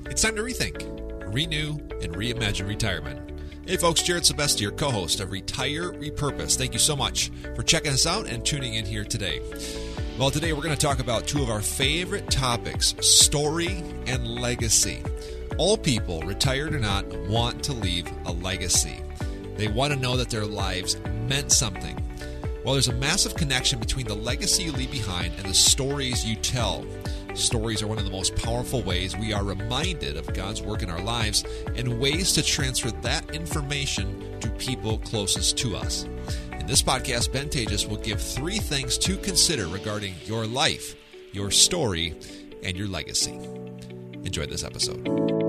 It's time to rethink, renew, and reimagine retirement. Hey folks, Jared Sebeste, your co-host of Retire Repurpose. Thank you so much for checking us out and tuning in here today. Well, today we're going to talk about two of our favorite topics, story and legacy. All people, retired or not, want to leave a legacy. They want to know that their lives meant something. Well, there's a massive connection between the legacy you leave behind and the stories you tell. Stories are one of the most powerful ways we are reminded of God's work in our lives and ways to transfer that information to people closest to us. In this podcast, Ben Tejas will give 3 things to consider regarding your life, your story, and your legacy. Enjoy this episode.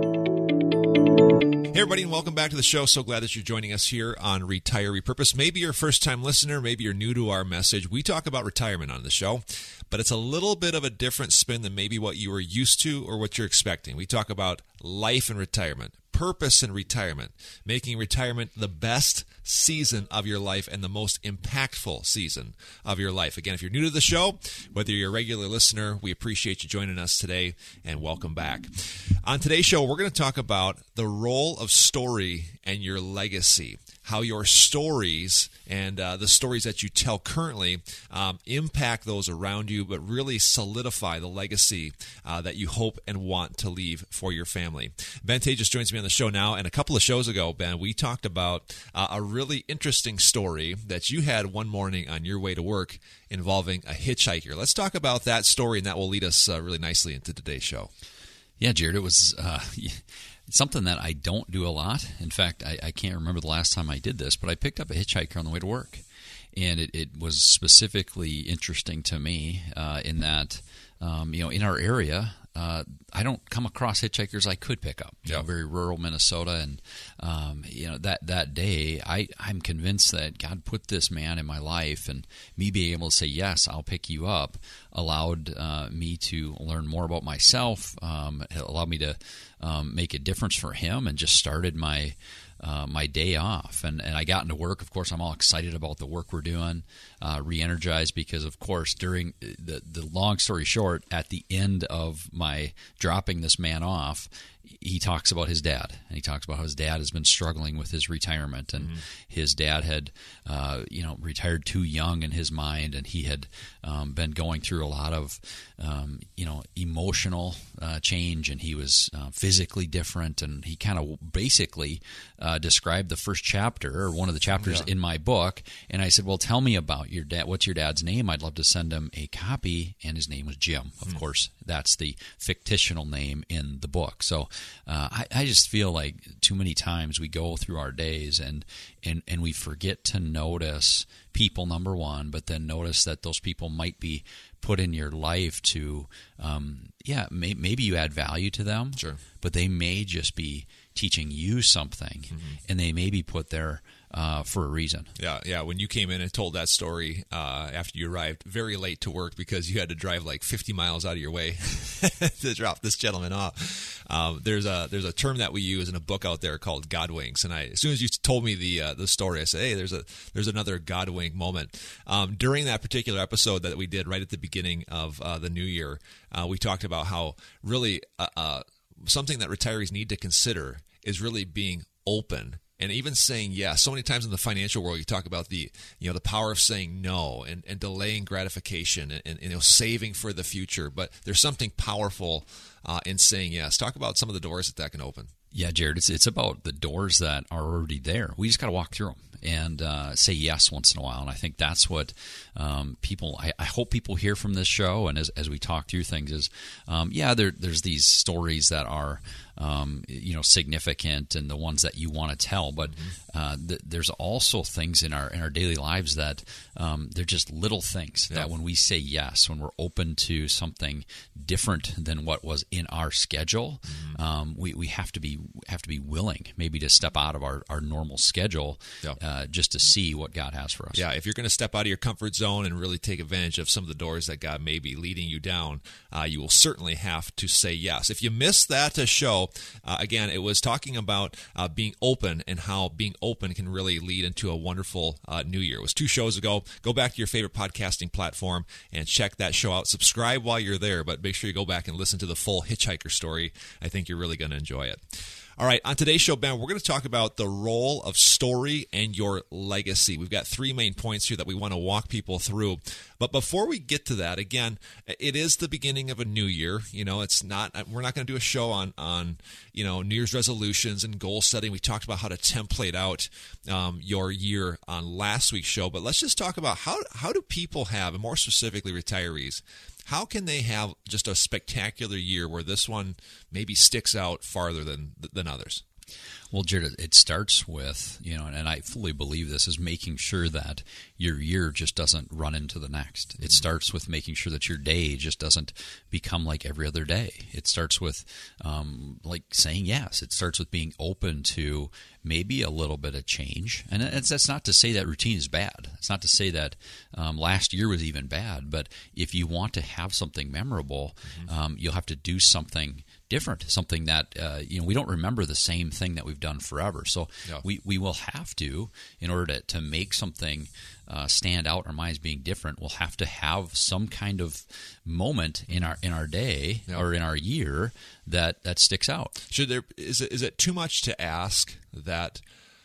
Hey everybody, and welcome back to the show. So glad that you're joining us here on Retire Repurpose. Maybe you're a first-time listener, maybe you're new to our message. We talk about retirement on the show, but it's a little bit of a different spin than maybe what you were used to or what you're expecting. We talk about life and retirement, purpose in retirement, making retirement the best season of your life and the most impactful season of your life. Again, if you're new to the show, whether you're a regular listener, we appreciate you joining us today and welcome back. On today's show, we're going to talk about the role of story and your legacy, how your stories and the stories that you tell currently impact those around you, but really solidify the legacy that you hope and want to leave for your family. Ben Tejas joins me on the show now, and a couple of shows ago, Ben, we talked about a really interesting story that you had one morning on your way to work involving a hitchhiker. Let's talk about that story, and that will lead us really nicely into today's show. Yeah, Jared, it was something that I don't do a lot. In fact, I can't remember the last time I did this, but I picked up a hitchhiker on the way to work. And it was specifically interesting to me in that, in our area, I don't come across hitchhikers I could pick up. Yeah. Very rural Minnesota, and that day, I'm convinced that God put this man in my life, and me being able to say yes, I'll pick you up, allowed me to learn more about myself. It allowed me to make a difference for him, and just started my day off. And I got into work. Of course, I'm all excited about the work we're doing, re-energized, because, of course, during the long story short, at the end of my dropping this man off, he talks about his dad, and he talks about how his dad has been struggling with his retirement, and his dad had, retired too young in his mind, and he had been going through a lot of, emotional change, and he was physically different, and he kind of basically described the first chapter, or one of the chapters in my book, and I said, well, tell me about your dad. What's your dad's name? I'd love to send him a copy, and his name was Jim. Of course, that's the fictional name in the book. So I just feel like too many times we go through our days and we forget to notice people, number one, but then notice that those people might be put in your life to, maybe you add value to them, Sure. but they may just be teaching you something, and they may be put there for a reason. Yeah. When you came in and told that story after you arrived very late to work because you had to drive like 50 miles out of your way to drop this gentleman off. There's a term that we use in a book out there called God winks, and as soon as you told me the story, I said, hey, there's another God wink moment. During that particular episode that we did right at the beginning of the new year, we talked about how really something that retirees need to consider is really being open and even saying yes. So many times in the financial world, you talk about the power of saying no and delaying gratification and saving for the future. But there's something powerful in saying yes. Talk about some of the doors that can open. Yeah, Jared, it's about the doors that are already there. We just got to walk through them and say yes once in a while. And I think that's what people, I hope people hear from this show. And as we talk through things is, there's these stories that are, significant and the ones that you want to tell. But there's also things in our daily lives that they're just little things that when we say yes, when we're open to something different than what was in our schedule, we have to be willing maybe to step out of our normal schedule just to see what God has for us. Yeah, if you're going to step out of your comfort zone and really take advantage of some of the doors that God may be leading you down, you will certainly have to say yes. If you missed that show, again, it was talking about being open and how being open can really lead into a wonderful new year. It was 2 shows ago. Go back to your favorite podcasting platform and check that show out. Subscribe while you're there, but make sure you go back and listen to the full hitchhiker story. I think you're really going to enjoy it. All right, on today's show, Ben, we're going to talk about the role of story and your legacy. We've got 3 main points here that we want to walk people through. But before we get to that, again, it is the beginning of a new year. It's not. We're not going to do a show on New Year's resolutions and goal setting. We talked about how to template out your year on last week's show. But let's just talk about how do people have, and more specifically retirees, how can they have just a spectacular year where this one maybe sticks out farther than others? Well, Jared, it starts with, and I fully believe this, is making sure that your year just doesn't run into the next. It starts with making sure that your day just doesn't become like every other day. It starts with like saying yes. It starts with being open to maybe a little bit of change. And that's not to say that routine is bad. It's not to say that last year was even bad. But if you want to have something memorable, you'll have to do something different, something that we don't remember the same thing that we've done forever. So we will have to, in order to make something stand out, our minds being different, we'll have to have some kind of moment in our day or in our year that sticks out. Is it too much to ask that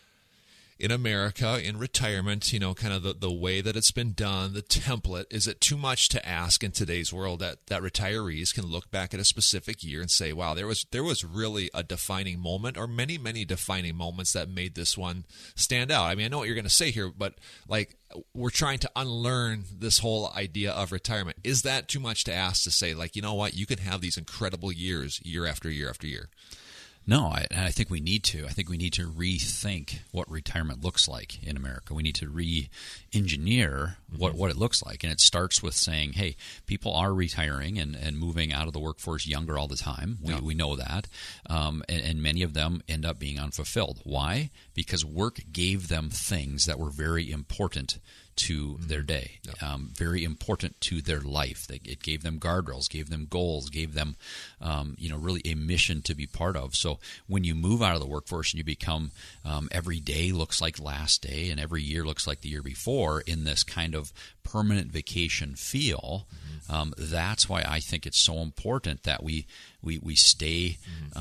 in America, in retirement, kind of the way that it's been done, the template, is it too much to ask in today's world that retirees can look back at a specific year and say, wow, there was really a defining moment, or many, many defining moments that made this one stand out? I mean, I know what you're going to say here, but we're trying to unlearn this whole idea of retirement. Is that too much to ask to say, you know what, you can have these incredible years year after year after year? No, I think we need to. I think we need to rethink what retirement looks like in America. We need to re-engineer what it looks like. And it starts with saying, hey, people are retiring and moving out of the workforce younger all the time. We know that. And many of them end up being unfulfilled. Why? Because work gave them things that were very important to their day, very important to their life. It gave them guardrails, gave them goals, gave them, really a mission to be part of. So when you move out of the workforce and you become every day looks like last day and every year looks like the year before in this kind of permanent vacation feel, that's why I think it's so important that we stay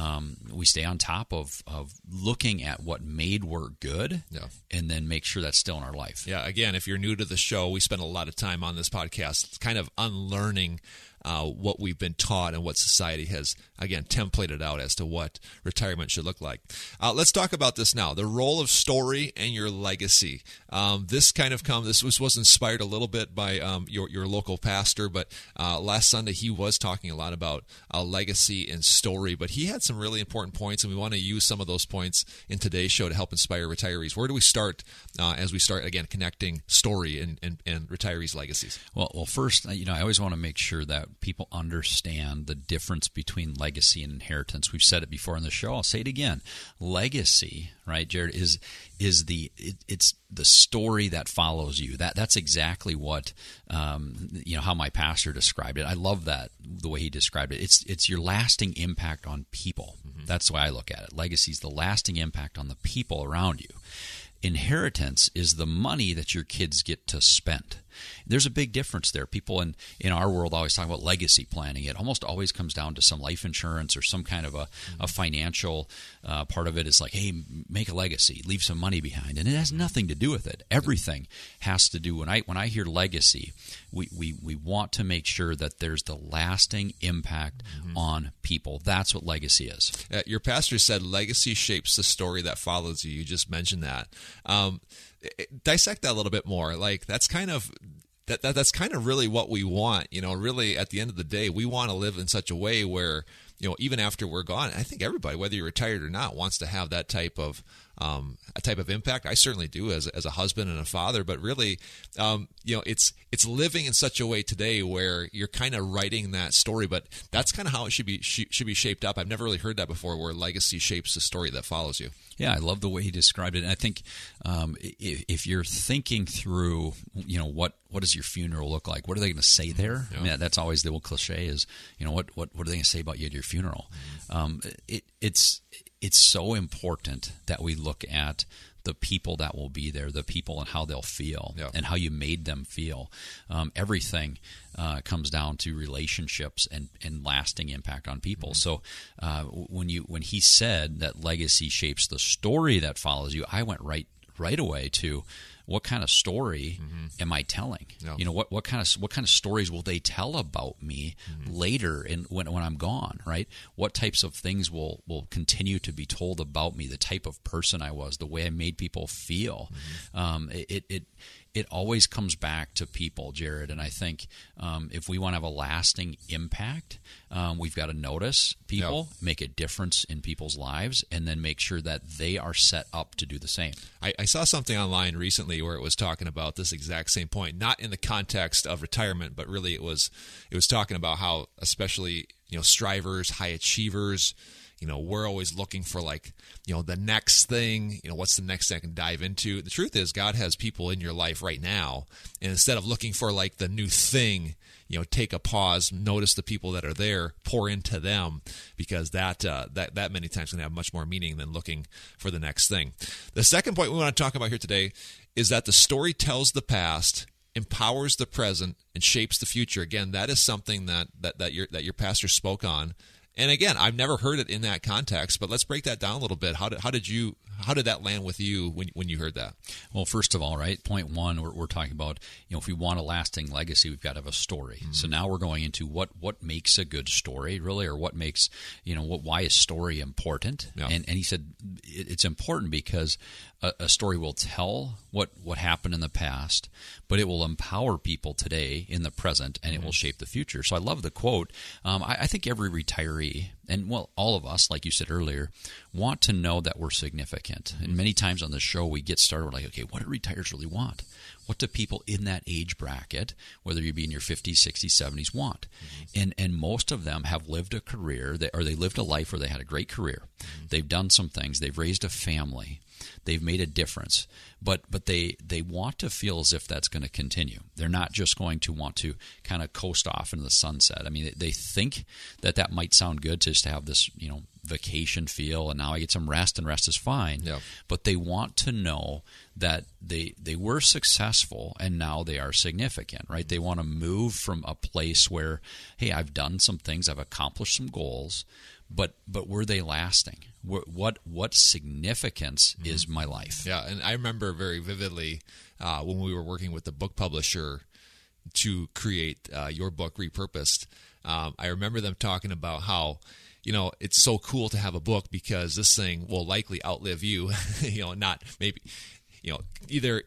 on top of looking at what made work good, and then make sure that's still in our life. Yeah. Again, if you're new to the show, we spend a lot of time on this podcast kind of unlearning what we've been taught and what society has, again, templated out as to what retirement should look like. Let's talk about this now, the role of story and your legacy. This was inspired a little bit by your local pastor, but last Sunday he was talking a lot about legacy and story, but he had some really important points, and we want to use some of those points in today's show to help inspire retirees. Where do we start as we start, again, connecting story and retirees' legacies? Well, first, I always want to make sure that people understand the difference between legacy and inheritance. We've said it before on the show. I'll say it again. Legacy, right, Jared, is it's the story that follows you. That's exactly what how my pastor described it. I love that, the way he described it. It's your lasting impact on people. That's the way I look at it. Legacy is the lasting impact on the people around you. Inheritance is the money that your kids get to spend. There's a big difference there. People in our world always talk about legacy planning. It almost always comes down to some life insurance or some kind of a financial part of it is like, hey, make a legacy, leave some money behind. And it has nothing to do with it. Everything has to do, when I hear legacy, we want to make sure that there's the lasting impact on people. That's what legacy is. Your pastor said legacy shapes the story that follows you. You just mentioned that. Dissect that a little bit more. That's kind of really what we want. Really at the end of the day, we want to live in such a way where, even after we're gone, I think everybody, whether you're retired or not, wants to have that type of a type of impact. I certainly do as a husband and a father, but really, it's living in such a way today where you're kind of writing that story, but that's kind of how it should be shaped up. I've never really heard that before, where legacy shapes the story that follows you. Yeah, I love the way he described it. And I think if you're thinking through, what does your funeral look like? What are they going to say there? Yeah. I mean, that's always the old cliche is, what are they going to say about you at your funeral? It's so important that we look at the people that will be there, the people and how they'll feel, and how you made them feel. Everything comes down to relationships and lasting impact on people. So when he said that legacy shapes the story that follows you, I went right away to what kind of story am I telling? Yeah. What kind of stories will they tell about me later when I'm gone, right? What types of things will continue to be told about me, the type of person I was, the way I made people feel. It always comes back to people, Jared, and I think if we want to have a lasting impact, we've got to notice people, make a difference in people's lives, and then make sure that they are set up to do the same. I saw something online recently where it was talking about this exact same point, not in the context of retirement, but really it was talking about how, especially strivers, high achievers, we're always looking for the next thing, what's the next thing I can dive into. The truth is God has people in your life right now. And instead of looking for the new thing, take a pause, notice the people that are there, pour into them, because that many times can have much more meaning than looking for the next thing. The second point we want to talk about here today is that the story tells the past, empowers the present, and shapes the future. Again, that is something that your pastor spoke on. And again, I've never heard it in that context, but let's break that down a little bit. How did that land with you when you heard that? Well, first of all, right, point one, we're talking about, if we want a lasting legacy, we've got to have a story. Mm-hmm. So now we're going into what makes a good story, really, or what makes, why is story important? Yeah. And he said it's important because a story will tell what happened in the past, but it will empower people today in the present, and it will shape the future. So I love the quote. I think every retiree, and all of us, like you said earlier, want to know that we're significant. And many times on the show, we get started with okay, what do retirees really want? What do people in that age bracket, whether you be in your 50s, 60s, 70s, want? Mm-hmm. And most of them have lived a career, or they lived a life where they had a great career. Mm-hmm. They've done some things. They've raised a family. They've made a difference. But they want to feel as if that's going to continue. They're not just going to want to kind of coast off into the sunset. I mean, they think that might sound good just to have this, vacation feel, and now I get some rest, and rest is fine. Yep. But they want to know that they were successful, and now they are significant, right? Mm-hmm. They want to move from a place where, hey, I've done some things, I've accomplished some goals, but were they lasting? What significance is my life? Yeah, and I remember very vividly when we were working with the book publisher to create your book, Repurposed. I remember them talking about how, it's so cool to have a book because this thing will likely outlive you, not maybe, either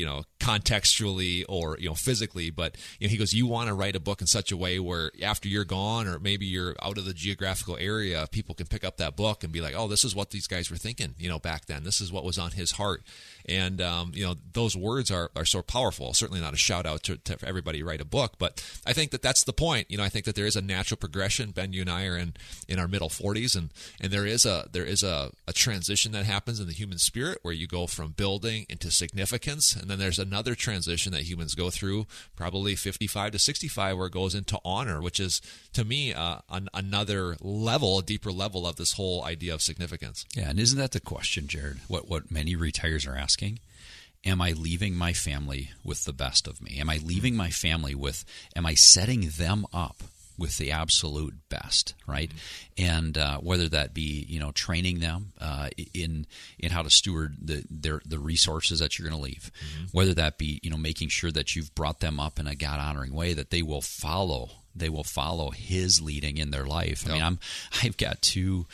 contextually or physically, but he goes, you want to write a book in such a way where after you're gone, or maybe you're out of the geographical area, people can pick up that book and be like, oh, this is what these guys were thinking back then. This is what was on his heart. And those words are so powerful. Certainly not a shout out to everybody write a book, but I think that's the point. I think that there is a natural progression. Ben, you and I are in our middle 40s, and there is a transition that happens in the human spirit where you go from building into significance, and then there's another transition that humans go through, probably 55 to 65, where it goes into honor, which is, to me, another level, a deeper level of this whole idea of significance. Yeah, and isn't that the question, Jared? What many retirees are asking? Am I leaving my family with the best of me? Am I leaving my family am I setting them up with the absolute best, right? Mm-hmm. And whether that be, training them in how to steward the resources that you're going to leave, mm-hmm. whether that be, making sure that you've brought them up in a God-honoring way, that they will follow his leading in their life. I mean, I've got two,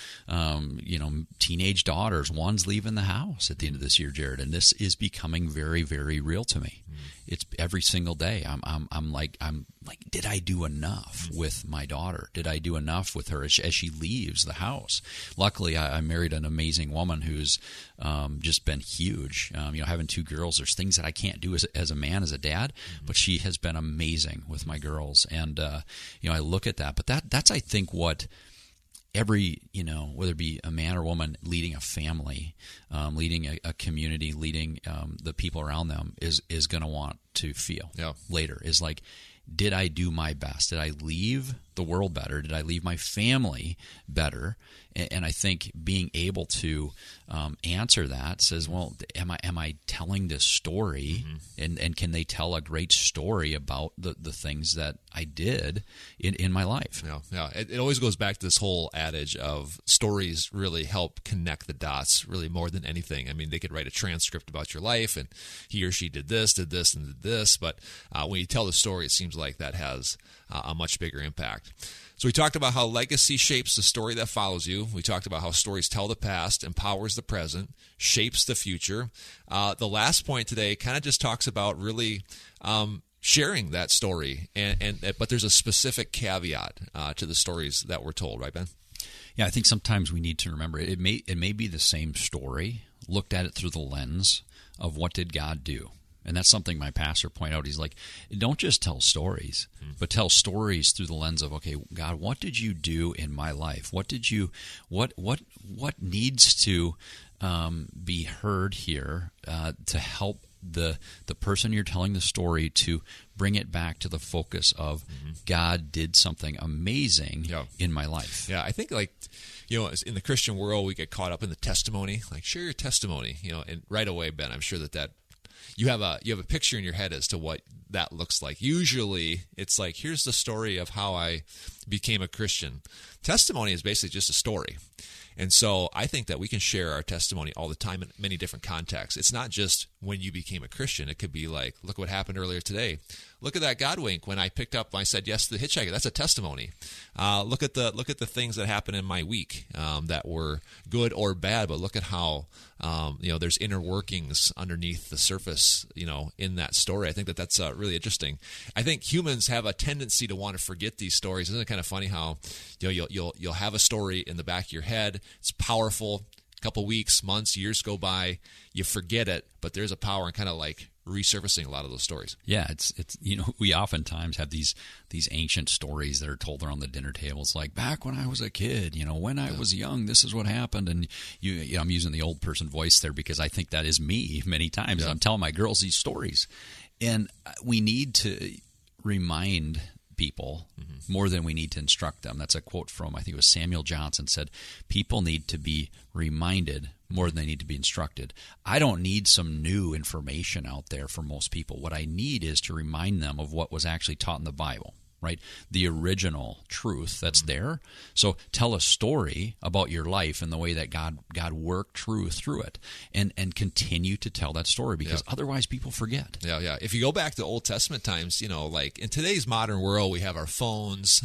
teenage daughters. One's leaving the house at the end of this year, Jared, and this is becoming very, very real to me. it's every single day. I'm like, did I do enough with my daughter? Did I do enough with her as she leaves the house? Luckily, I married an amazing woman who's just been huge. Having two girls, there's things that I can't do as a man, as a dad, but she has been amazing with my girls. And, I look at that. But that's, I think, what every, whether it be a man or woman leading a family, leading a community, leading the people around them is going to want to feel later, is like, did I do my best? Did I leave the world better? Did I leave my family better? And I think being able to answer that says, well, am I telling this story? And can they tell a great story about the things that I did in my life? Yeah. It always goes back to this whole adage of stories really help connect the dots, really more than anything. I mean, they could write a transcript about your life, and he or she did this, and did this. But when you tell the story, it seems like that has a much bigger impact. So we talked about how legacy shapes the story that follows you. We talked about how stories tell the past, empowers the present, shapes the future. The last point today kind of just talks about really sharing that story, but there's a specific caveat to the stories that we're told, right, Ben? Yeah, I think sometimes we need to remember it may be the same story, looked at it through the lens of what did God do. And that's something my pastor pointed out. He's like, don't just tell stories, but tell stories through the lens of, okay, God, what did you do in my life? What needs to be heard here to help the person you're telling the story to bring it back to the focus of God did something amazing in my life. Yeah, I think in the Christian world, we get caught up in the testimony, like share your testimony, and right away, Ben, I'm sure that you have a picture in your head as to what that looks like. Usually, it's like, here's the story of how I became a Christian. Testimony is basically just a story. And so I think that we can share our testimony all the time in many different contexts. It's not just when you became a Christian. It could be like, look what happened earlier today. Look at that God wink when I said yes to the hitchhiker. That's a testimony. Look at the things that happened in my week that were good or bad, but look at how there's inner workings underneath the surface, in that story. I think that's really interesting. I think humans have a tendency to want to forget these stories. Isn't it kind of funny how you'll have a story in the back of your head? It's powerful. A couple weeks, months, years go by, you forget it, but there's a power in kind of like resurfacing a lot of those stories. Yeah, it's we oftentimes have these ancient stories that are told around the dinner table. It's like, back when I was a kid, when I was young, this is what happened. And I'm using the old person voice there because I think that is me many times. I'm telling my girls these stories. And we need to remind people more than we need to instruct them. That's a quote from, I think it was Samuel Johnson, said, people need to be reminded more than they need to be instructed. I don't need some new information out there for most people. What I need is to remind them of what was actually taught in the Bible, right? The original truth that's there. So tell a story about your life and the way that God worked through it, and continue to tell that story, because otherwise people forget. Yeah. If you go back to Old Testament times, like in today's modern world, we have our phones,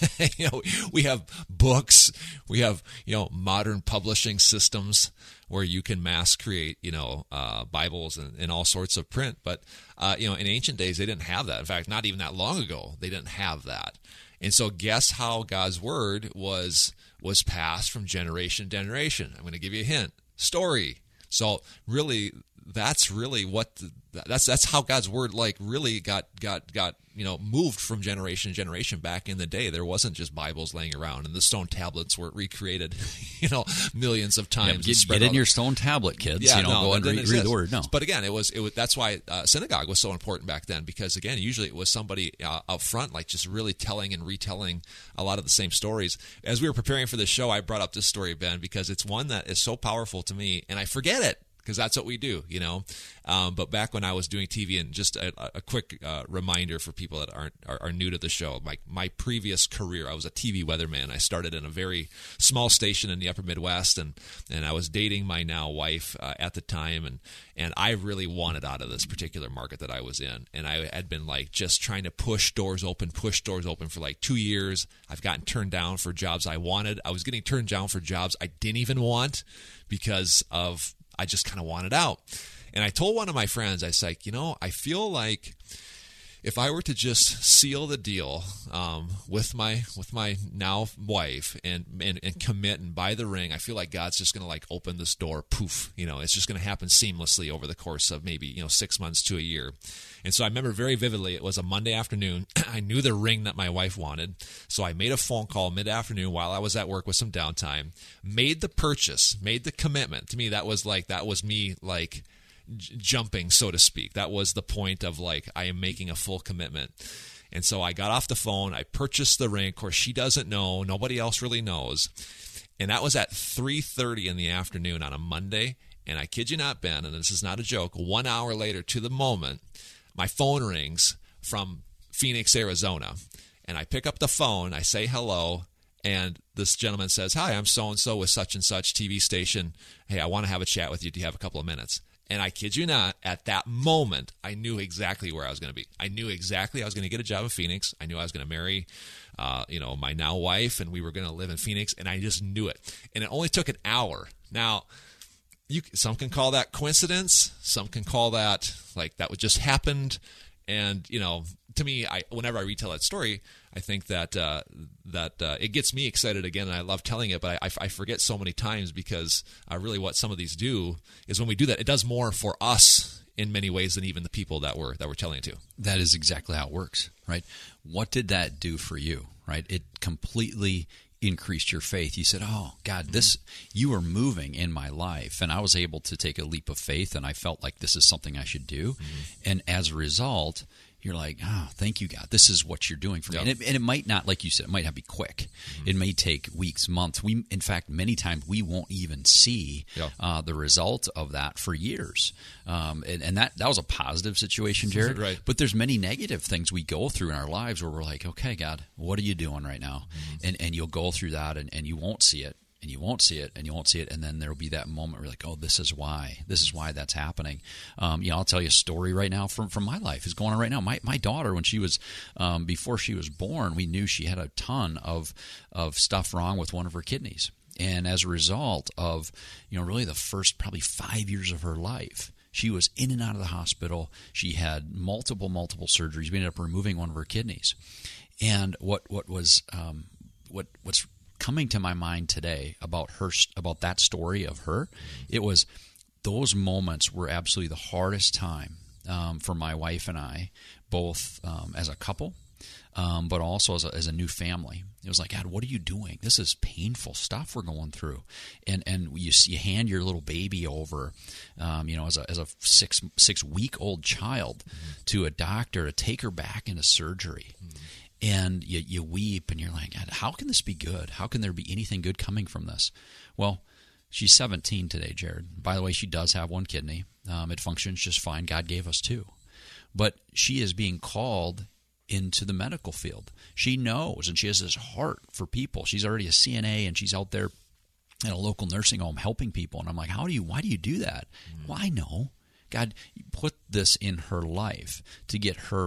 we have books, we have, modern publishing systems where you can mass create, Bibles and all sorts of print. But, in ancient days, they didn't have that. In fact, not even that long ago, they didn't have that. And so guess how God's word was passed from generation to generation? I'm going to give you a hint. Story. So really, that's really that's how God's word really got moved from generation to generation back in the day. There wasn't just Bibles laying around, and the stone tablets were recreated, millions of times. Get in your stone tablet, kids. Go and read the word. No, but again, it was that's why synagogue was so important back then, because again, usually it was somebody up front, like just really telling and retelling a lot of the same stories. As we were preparing for this show, I brought up this story, Ben, because it's one that is so powerful to me, and I forget it, because that's what we do, But back when I was doing TV, and just a quick reminder for people that are new to the show, my previous career, I was a TV weatherman. I started in a very small station in the upper Midwest, and I was dating my now wife at the time, and I really wanted out of this particular market that I was in. And I had been just trying to push doors open for 2 years. I've gotten turned down for jobs I wanted. I was getting turned down for jobs I didn't even want because of I just kind of wanted out. And I told one of my friends, I was like, I feel like if I were to just seal the deal with my now wife and commit and buy the ring, I feel like God's just going to like open this door. Poof, it's just going to happen seamlessly over the course of maybe 6 months to a year. And so I remember very vividly, it was a Monday afternoon. I knew the ring that my wife wanted, so I made a phone call mid-afternoon while I was at work with some downtime, made the purchase, made the commitment. To me, that was me like jumping, so to speak. That was the point of like, I am making a full commitment. And so I got off the phone, I purchased the ring. Of course, she doesn't know, nobody else really knows. And that was at 3:30 in the afternoon on a Monday. And I kid you not, Ben, and this is not a joke, 1 hour later to the moment, my phone rings from Phoenix, Arizona. And I pick up the phone, I say hello, and this gentleman says, "Hi, I'm so-and-so with such and such TV station. Hey, I want to have a chat with you. Do you have a couple of minutes?" And I kid you not, at that moment, I knew exactly where I was going to be. I knew exactly I was going to get a job in Phoenix. I knew I was going to marry, my now wife, and we were going to live in Phoenix, and I just knew it. And it only took an hour. Now, some can call that coincidence. Some can call that like that just happened. And to me, whenever I retell that story, I think that it gets me excited again, and I love telling it. But I forget so many times because really, what some of these do is when we do that, it does more for us in many ways than even the people that we're telling it to. That is exactly how it works, right? What did that do for you, right? It completely increased your faith. You said, "Oh God, you are moving in my life," and I was able to take a leap of faith, and I felt like this is something I should do. And as a result, you're like, "Oh, thank you, God. This is what you're doing for me." Yep. And it might not, like you said, it might not be quick. It may take weeks, months. In fact, many times we won't even see the result of that for years. And that was a positive situation, Jared. Right. But there's many negative things we go through in our lives where we're like, "Okay, God, what are you doing right now?" And you'll go through that, and you won't see it. And you won't see it, and you won't see it, and then there'll be that moment where you're like, "Oh, this is why that's happening." I'll tell you a story right now from my life. It's going on right now. My daughter, when she was before she was born, we knew she had a ton of stuff wrong with one of her kidneys, and as a result of really the first probably 5 years of her life, she was in and out of the hospital. She had multiple surgeries. We ended up removing one of her kidneys, and what's coming to my mind today about that story of her, it was those moments were absolutely the hardest time for my wife and I, both as a couple, but also as a new family. It was like, "God, what are you doing? This is painful stuff we're going through." And you hand your little baby over, as a 6-week-old child to a doctor to take her back into surgery. And you weep, and you're like, "God, how can this be good? How can there be anything good coming from this?" Well, she's 17 today, Jared. By the way, she does have one kidney. It functions just fine. God gave us two. But she is being called into the medical field. She knows, and she has this heart for people. She's already a CNA, and she's out there at a local nursing home helping people. And I'm like, why do you do that? Well, I know. God put this in her life to get her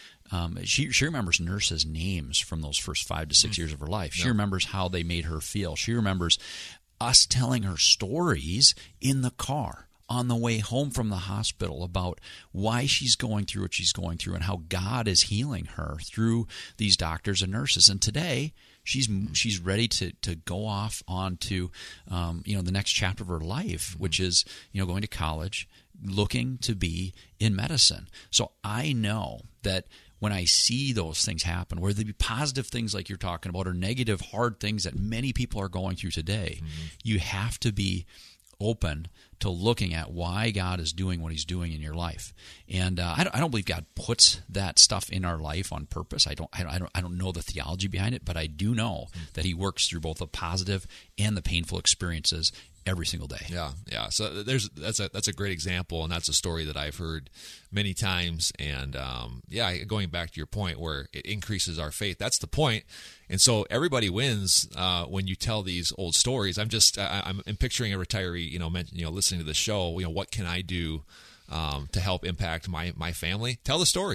she remembers nurses' names from those first 5 to 6 years of her life. She remembers how they made her feel. She remembers us telling her stories in the car on the way home from the hospital about why she's going through what she's going through and how God is healing her through these doctors and nurses. And today, she's ready to go off onto the next chapter of her life, which is going to college, looking to be in medicine. So I know that when I see those things happen, whether they be positive things like you're talking about or negative, hard things that many people are going through today, you have to be open to looking at why God is doing what he's doing in your life. And I don't believe God puts that stuff in our life on purpose. I don't know the theology behind it, but I do know that he works through both the positive and the painful experiences every single day. Yeah. So that's a great example, and that's a story that I've heard many times. And going back to your point where it increases our faith, that's the point. And so everybody wins when you tell these old stories. I'm picturing a retiree, listening to the show. What can I do to help impact my family? Tell the story.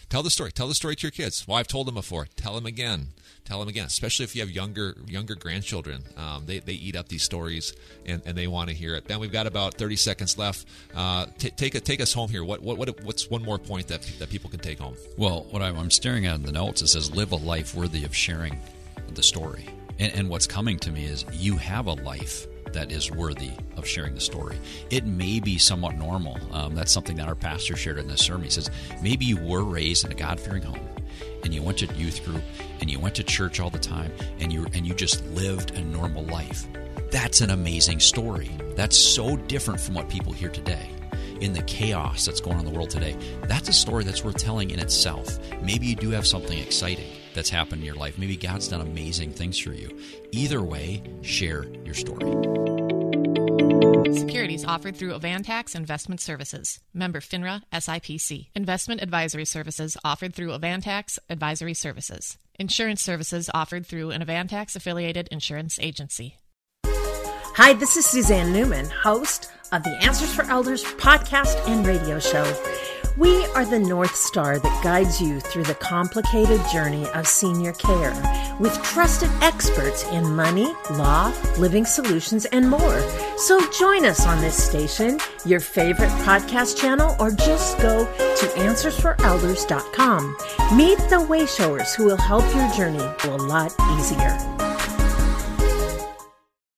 Tell the story. Tell the story to your kids. Well, I've told them before. Tell them again. Tell them again, especially if you have younger grandchildren. They eat up these stories, and they want to hear it. Ben, we've got about 30 seconds left. Take us home here. What's one more point that people can take home? Well, what I'm staring at in the notes, it says, live a life worthy of sharing the story. And what's coming to me is you have a life that is worthy of sharing the story. It may be somewhat normal. That's something that our pastor shared in this sermon. He says, maybe you were raised in a God-fearing home, and you went to youth group, and you went to church all the time, and you just lived a normal life. That's an amazing story. That's so different from what people hear today. In the chaos that's going on in the world today, that's a story that's worth telling in itself. Maybe you do have something exciting that's happened in your life. Maybe God's done amazing things for you. Either way, share your story. Securities offered through Avantax Investment Services. Member FINRA SIPC. Investment advisory services offered through Avantax Advisory Services. Insurance services offered through an Avantax-affiliated insurance agency. Hi, this is Suzanne Newman, host of the Answers for Elders podcast and radio show. We are the North Star that guides you through the complicated journey of senior care with trusted experts in money, law, living solutions, and more. So join us on this station, your favorite podcast channel, or just go to AnswersForElders.com. Meet the Wayshowers who will help your journey go a lot easier.